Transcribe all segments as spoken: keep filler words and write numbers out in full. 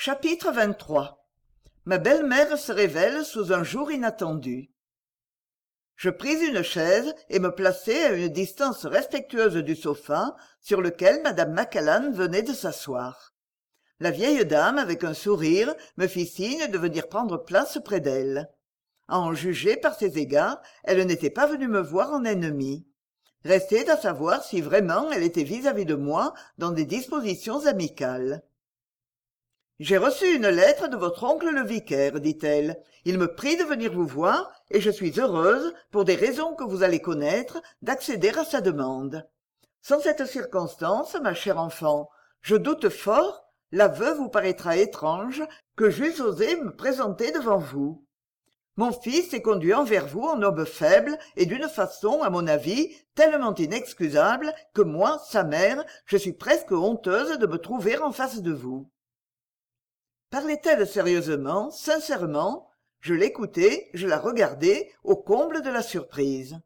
Chapitre vingt-trois. Ma belle-mère se révèle sous un jour inattendu. Je pris une chaise et me plaçai à une distance respectueuse du sofa sur lequel madame Macallan venait de s'asseoir. La vieille dame, avec un sourire, me fit signe de venir prendre place près d'elle. À en juger par ses égards, elle n'était pas venue me voir en ennemie. Restait à savoir si vraiment elle était vis-à-vis de moi dans des dispositions amicales. « J'ai reçu une lettre de votre oncle le vicaire, dit-elle. Il me prie de venir vous voir, et je suis heureuse, pour des raisons que vous allez connaître, d'accéder à sa demande. Sans cette circonstance, ma chère enfant, je doute fort, l'aveu vous paraîtra étrange, que j'eusse osé me présenter devant vous. Mon fils est conduit envers vous en homme faible, et d'une façon, à mon avis, tellement inexcusable, que moi, sa mère, je suis presque honteuse de me trouver en face de vous. » Parlait-elle sérieusement, sincèrement? Je l'écoutais, je la regardais, au comble de la surprise.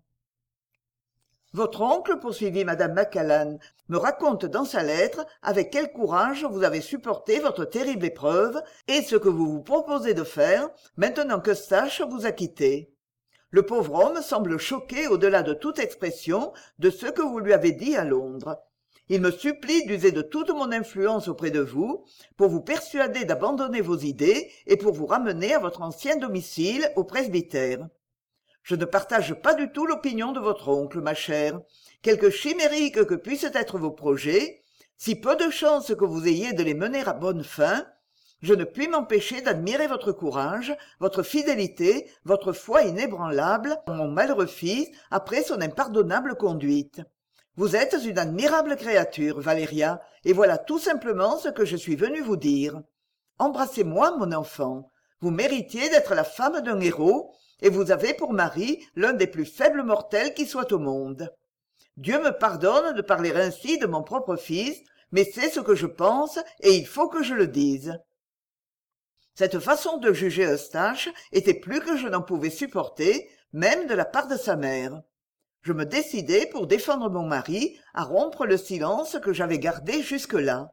« Votre oncle, poursuivit madame Macallan, me raconte dans sa lettre avec quel courage vous avez supporté votre terrible épreuve et ce que vous vous proposez de faire maintenant que Stache vous a quitté. Le pauvre homme semble choqué au-delà de toute expression de ce que vous lui avez dit à Londres. Il me supplie d'user de toute mon influence auprès de vous pour vous persuader d'abandonner vos idées et pour vous ramener à votre ancien domicile au presbytère. Je ne partage pas du tout l'opinion de votre oncle, ma chère. Quelque chimériques que puissent être vos projets, si peu de chance que vous ayez de les mener à bonne fin, je ne puis m'empêcher d'admirer votre courage, votre fidélité, votre foi inébranlable en mon malheureux fils après son impardonnable conduite. Vous êtes une admirable créature, Valéria, et voilà tout simplement ce que je suis venu vous dire. Embrassez-moi, mon enfant. Vous méritiez d'être la femme d'un héros, et vous avez pour mari l'un des plus faibles mortels qui soient au monde. Dieu me pardonne de parler ainsi de mon propre fils, mais c'est ce que je pense, et il faut que je le dise. Cette façon de juger Eustache était plus que je n'en pouvais supporter, même de la part de sa mère. Je me décidai, pour défendre mon mari, à rompre le silence que j'avais gardé jusque-là.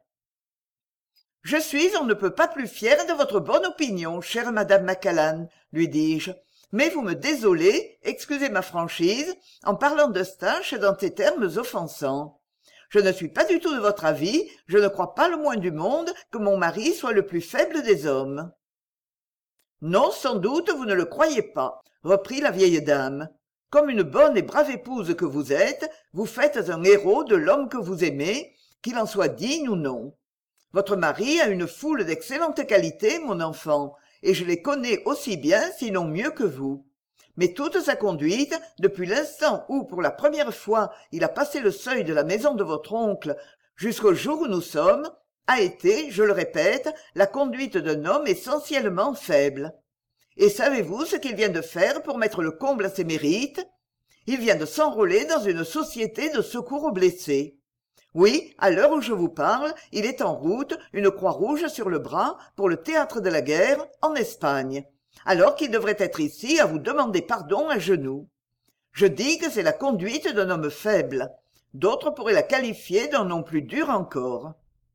« Je suis on ne peut pas plus fière de votre bonne opinion, chère madame Macallan, lui dis-je, mais vous me désolez, excusez ma franchise, en parlant d'Eustache dans ces termes offensants. Je ne suis pas du tout de votre avis, je ne crois pas le moins du monde que mon mari soit le plus faible des hommes. »« Non, sans doute, vous ne le croyez pas, » reprit la vieille dame. « Comme une bonne et brave épouse que vous êtes, vous faites un héros de l'homme que vous aimez, qu'il en soit digne ou non. Votre mari a une foule d'excellentes qualités, mon enfant, et je les connais aussi bien, sinon mieux que vous. Mais toute sa conduite, depuis l'instant où, pour la première fois, il a passé le seuil de la maison de votre oncle jusqu'au jour où nous sommes, a été, je le répète, la conduite d'un homme essentiellement faible. Et savez-vous ce qu'il vient de faire pour mettre le comble à ses mérites? Il vient de s'enrôler dans une société de secours aux blessés. Oui, à l'heure où je vous parle, il est en route, une croix rouge sur le bras, pour le théâtre de la guerre, en Espagne, alors qu'il devrait être ici à vous demander pardon à genoux. Je dis que c'est la conduite d'un homme faible. D'autres pourraient la qualifier d'un nom plus dur encore. »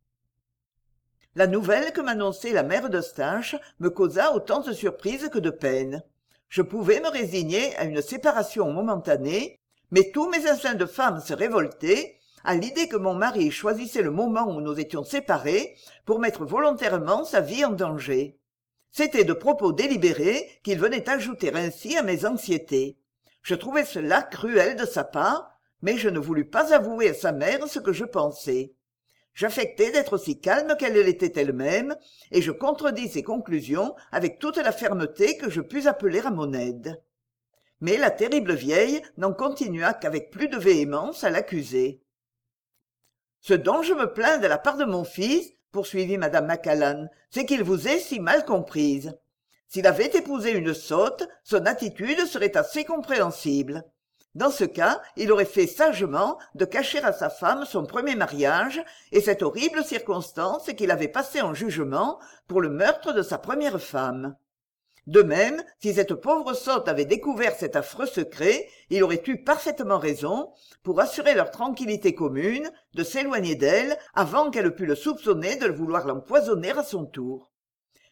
La nouvelle que m'annonçait la mère d'Eustache me causa autant de surprise que de peine. Je pouvais me résigner à une séparation momentanée, mais tous mes instincts de femme se révoltaient à l'idée que mon mari choisissait le moment où nous étions séparés pour mettre volontairement sa vie en danger. C'était de propos délibérés qu'il venait ajouter ainsi à mes anxiétés. Je trouvais cela cruel de sa part, mais je ne voulus pas avouer à sa mère ce que je pensais. J'affectai d'être aussi calme qu'elle l'était elle-même, et je contredis ses conclusions avec toute la fermeté que je pus appeler à mon aide. Mais la terrible vieille n'en continua qu'avec plus de véhémence à l'accuser. « Ce dont je me plains de la part de mon fils, poursuivit madame Macallan, c'est qu'il vous ait si mal comprise. S'il avait épousé une sotte, son attitude serait assez compréhensible. Dans ce cas, il aurait fait sagement de cacher à sa femme son premier mariage et cette horrible circonstance qu'il avait passée en jugement pour le meurtre de sa première femme. De même, si cette pauvre sotte avait découvert cet affreux secret, il aurait eu parfaitement raison, pour assurer leur tranquillité commune, de s'éloigner d'elle avant qu'elle pût le soupçonner de vouloir l'empoisonner à son tour.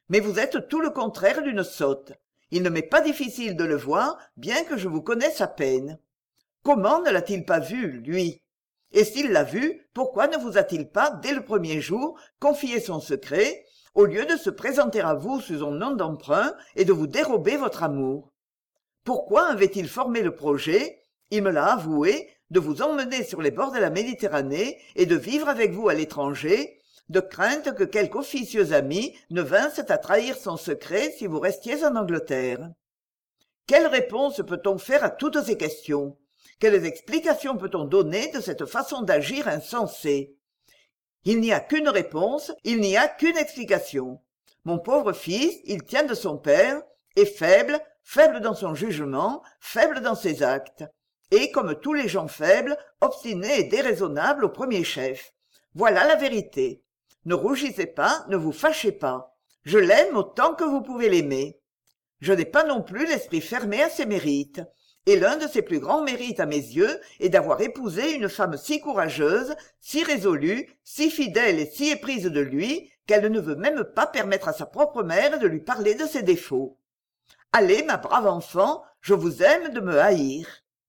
Mais vous êtes tout le contraire d'une sotte. Il ne m'est pas difficile de le voir, bien que je vous connaisse à peine. Comment ne l'a-t-il pas vu, lui? Et s'il l'a vu, pourquoi ne vous a-t-il pas, dès le premier jour, confié son secret, au lieu de se présenter à vous sous un nom d'emprunt et de vous dérober votre amour? Pourquoi avait-il formé le projet, il me l'a avoué, de vous emmener sur les bords de la Méditerranée et de vivre avec vous à l'étranger, de crainte que quelque officieux ami ne vinssent à trahir son secret si vous restiez en Angleterre? Quelle réponse peut-on faire à toutes ces questions? Quelles explications peut-on donner de cette façon d'agir insensée? Il n'y a qu'une réponse, il n'y a qu'une explication. Mon pauvre fils, il tient de son père, est faible, faible dans son jugement, faible dans ses actes, et, comme tous les gens faibles, obstiné et déraisonnable au premier chef. Voilà la vérité. Ne rougissez pas, ne vous fâchez pas. Je l'aime autant que vous pouvez l'aimer. Je n'ai pas non plus l'esprit fermé à ses mérites. Et l'un de ses plus grands mérites à mes yeux est d'avoir épousé une femme si courageuse, si résolue, si fidèle et si éprise de lui, qu'elle ne veut même pas permettre à sa propre mère de lui parler de ses défauts. Allez, ma brave enfant, je vous aime de me haïr.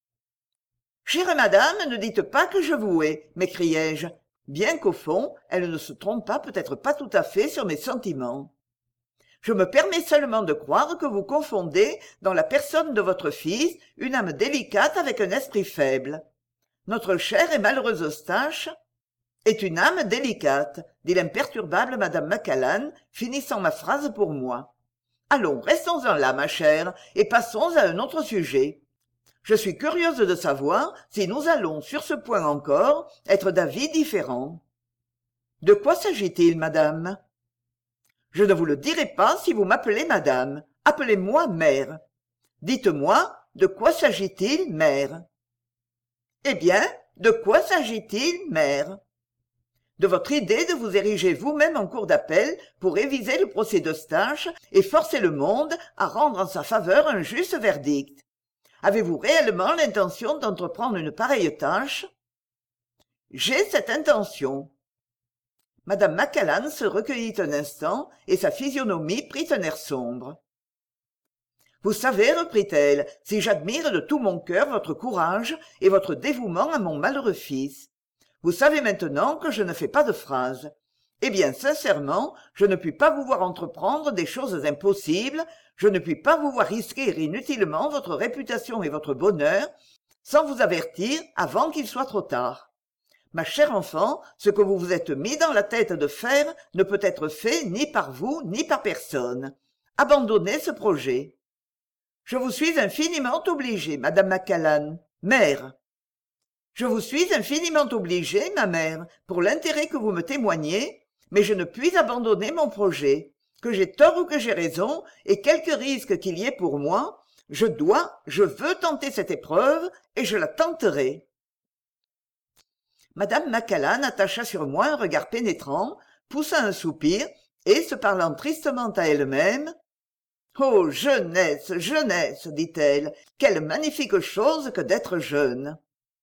Chère madame, ne dites pas que je vous hais, m'écriai-je, bien qu'au fond, elle ne se trompât peut-être pas tout à fait sur mes sentiments. Je me permets seulement de croire que vous confondez, dans la personne de votre fils, une âme délicate avec un esprit faible. Notre chère et malheureuse Eustache est une âme délicate, dit l'imperturbable madame Macallan, finissant ma phrase pour moi. Allons, restons-en là, ma chère, et passons à un autre sujet. Je suis curieuse de savoir si nous allons, sur ce point encore, être d'avis différents. De quoi s'agit-il, madame? Je ne vous le dirai pas si vous m'appelez madame. Appelez-moi mère. Dites-moi, de quoi s'agit-il, mère? Eh bien, de quoi s'agit-il, mère? De votre idée de vous ériger vous-même en cour d'appel pour réviser le procès d'Eustache et forcer le monde à rendre en sa faveur un juste verdict. Avez-vous réellement l'intention d'entreprendre une pareille tâche? J'ai cette intention. Madame Macallan se recueillit un instant et sa physionomie prit un air sombre. Vous savez, reprit-elle, si j'admire de tout mon cœur votre courage et votre dévouement à mon malheureux fils. Vous savez maintenant que je ne fais pas de phrases. Eh bien, sincèrement, je ne puis pas vous voir entreprendre des choses impossibles, je ne puis pas vous voir risquer inutilement votre réputation et votre bonheur, sans vous avertir avant qu'il soit trop tard. Ma chère enfant, ce que vous vous êtes mis dans la tête de faire ne peut être fait ni par vous ni par personne. Abandonnez ce projet. Je vous suis infiniment obligée, madame Macallan, mère. Je vous suis infiniment obligée, ma mère, pour l'intérêt que vous me témoignez, mais je ne puis abandonner mon projet. Que j'ai tort ou que j'ai raison, et quelque risque qu'il y ait pour moi, je dois, je veux tenter cette épreuve, et je la tenterai. Madame Macallan attacha sur moi un regard pénétrant, poussa un soupir, et, se parlant tristement à elle-même, « Oh, jeunesse, jeunesse, dit-elle, quelle magnifique chose que d'être jeune !»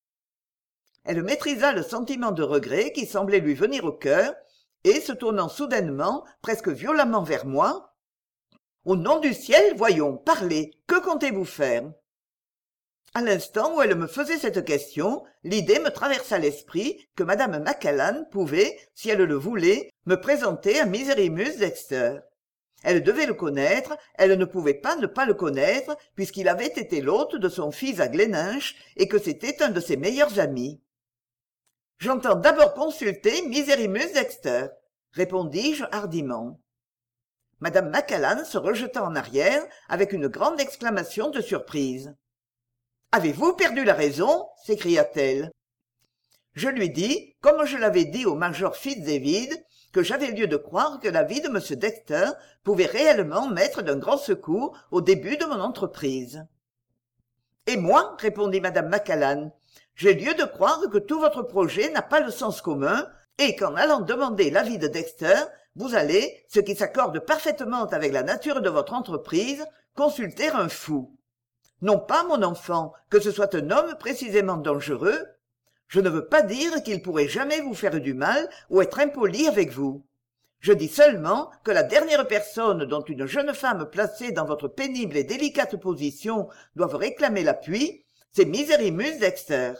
Elle maîtrisa le sentiment de regret qui semblait lui venir au cœur, et, se tournant soudainement, presque violemment vers moi, « Au nom du ciel, voyons, parlez, que comptez-vous faire ?» À l'instant où elle me faisait cette question, l'idée me traversa l'esprit que madame Macallan pouvait, si elle le voulait, me présenter à Misérémus Dexter. Elle devait le connaître, elle ne pouvait pas ne pas le connaître, puisqu'il avait été l'hôte de son fils à Glenninch et que c'était un de ses meilleurs amis. « J'entends d'abord consulter Misérémus Dexter, » répondis-je hardiment. Madame Macallan se rejeta en arrière avec une grande exclamation de surprise. « Avez-vous perdu la raison ?» s'écria-t-elle. Je lui dis, comme je l'avais dit au major Fitz-David, que j'avais lieu de croire que la vie de M. Dexter pouvait réellement m'être d'un grand secours au début de mon entreprise. « Et moi, répondit madame Macallan, j'ai lieu de croire que tout votre projet n'a pas le sens commun et qu'en allant demander l'avis de Dexter, vous allez, ce qui s'accorde parfaitement avec la nature de votre entreprise, consulter un fou. Non pas, mon enfant, que ce soit un homme précisément dangereux. Je ne veux pas dire qu'il pourrait jamais vous faire du mal ou être impoli avec vous. Je dis seulement que la dernière personne dont une jeune femme placée dans votre pénible et délicate position doive réclamer l'appui, c'est Misérimus Dexter.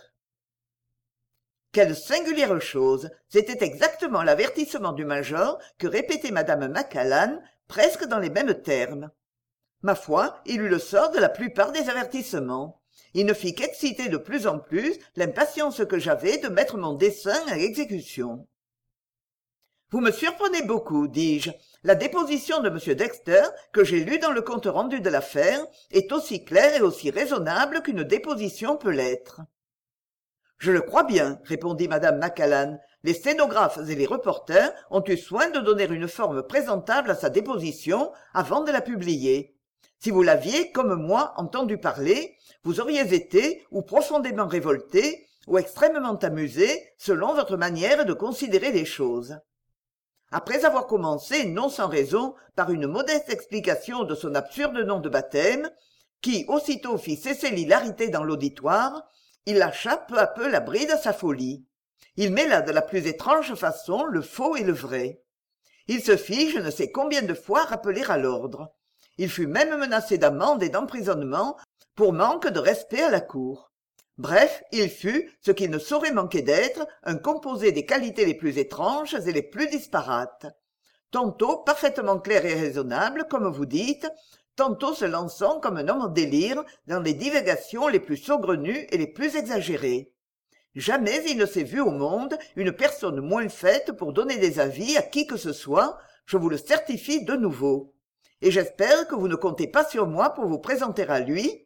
Quelle singulière chose, c'était exactement l'avertissement du major que répétait madame Macallan, presque dans les mêmes termes. Ma foi, il eut le sort de la plupart des avertissements. Il ne fit qu'exciter de plus en plus l'impatience que j'avais de mettre mon dessein à exécution. Vous me surprenez beaucoup, dis-je. La déposition de M. Dexter, que j'ai lue dans le compte rendu de l'affaire, est aussi claire et aussi raisonnable qu'une déposition peut l'être. Je le crois bien, répondit madame Macallan. Les sténographes et les reporters ont eu soin de donner une forme présentable à sa déposition avant de la publier. Si vous l'aviez, comme moi, entendu parler, vous auriez été ou profondément révolté ou extrêmement amusé selon votre manière de considérer les choses. Après avoir commencé, non sans raison, par une modeste explication de son absurde nom de baptême, qui aussitôt fit cesser l'hilarité dans l'auditoire, il lâcha peu à peu la bride à sa folie. Il mêla de la plus étrange façon le faux et le vrai. Il se fit je ne sais combien de fois rappeler à l'ordre. Il fut même menacé d'amende et d'emprisonnement pour manque de respect à la cour. Bref, il fut, ce qu'il ne saurait manquer d'être, un composé des qualités les plus étranges et les plus disparates. Tantôt parfaitement clair et raisonnable, comme vous dites, tantôt se lançant comme un homme en délire dans les divagations les plus saugrenues et les plus exagérées. Jamais il ne s'est vu au monde une personne moins faite pour donner des avis à qui que ce soit, je vous le certifie de nouveau. Et j'espère que vous ne comptez pas sur moi pour vous présenter à lui.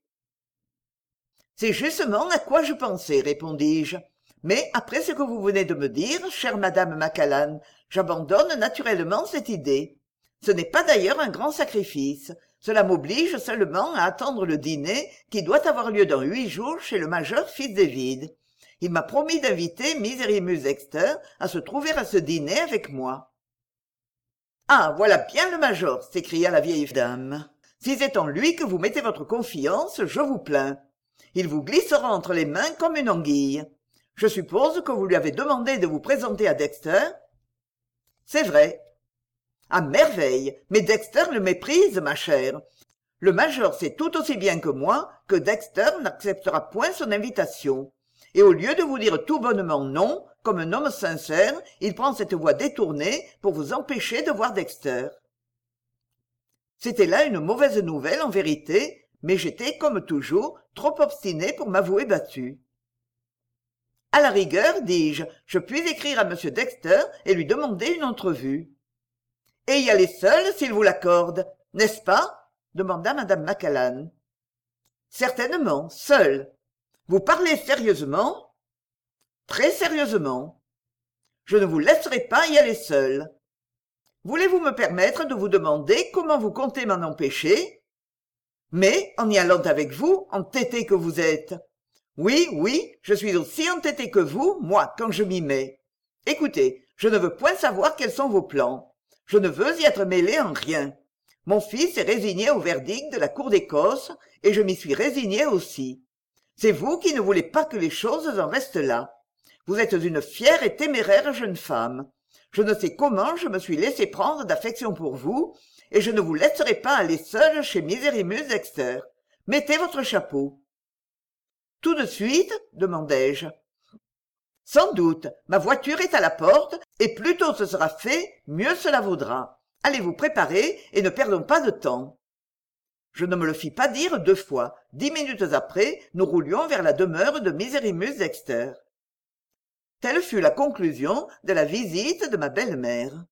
C'est justement à quoi je pensais, répondis-je. Mais après ce que vous venez de me dire, chère madame Macallan, j'abandonne naturellement cette idée. Ce n'est pas d'ailleurs un grand sacrifice. Cela m'oblige seulement à attendre le dîner qui doit avoir lieu dans huit jours chez le major Fitzdavid. Il m'a promis d'inviter Misérimus Dexter à se trouver à ce dîner avec moi. « Ah, voilà bien le major !» s'écria la vieille dame. « Si c'est en lui que vous mettez votre confiance, je vous plains. Il vous glissera entre les mains comme une anguille. Je suppose que vous lui avez demandé de vous présenter à Dexter ? » ?»« C'est vrai. »« À merveille. Mais Dexter le méprise, ma chère. Le major sait tout aussi bien que moi que Dexter n'acceptera point son invitation. Et au lieu de vous dire tout bonnement non, comme un homme sincère, il prend cette voie détournée pour vous empêcher de voir Dexter. » C'était là une mauvaise nouvelle en vérité, mais j'étais, comme toujours, trop obstiné pour m'avouer battu. « À la rigueur, dis-je, je puis écrire à M. Dexter et lui demander une entrevue. »« Et y aller seul, s'il vous l'accorde, n'est-ce pas ?» demanda madame Macallan. « Certainement, seul. Vous parlez sérieusement ? » ?»« Très sérieusement. Je ne vous laisserai pas y aller seul. Voulez-vous me permettre de vous demander comment vous comptez m'en empêcher ? Mais, en y allant avec vous, entêté que vous êtes. Oui, oui, je suis aussi entêté que vous, moi, quand je m'y mets. Écoutez, je ne veux point savoir quels sont vos plans. Je ne veux y être mêlé en rien. Mon fils est résigné au verdict de la Cour d'Écosse, et je m'y suis résigné aussi. C'est vous qui ne voulez pas que les choses en restent là. Vous êtes une fière et téméraire jeune femme. Je ne sais comment je me suis laissé prendre d'affection pour vous, et je ne vous laisserai pas aller seule chez Misérimus Dexter. Mettez votre chapeau. »« Tout de suite ?» demandai-je. « Sans doute. Ma voiture est à la porte, et plus tôt ce sera fait, mieux cela vaudra. Allez vous préparer, et ne perdons pas de temps. » Je ne me le fis pas dire deux fois. Dix minutes après, nous roulions vers la demeure de Misérimus Dexter. Telle fut la conclusion de la visite de ma belle-mère.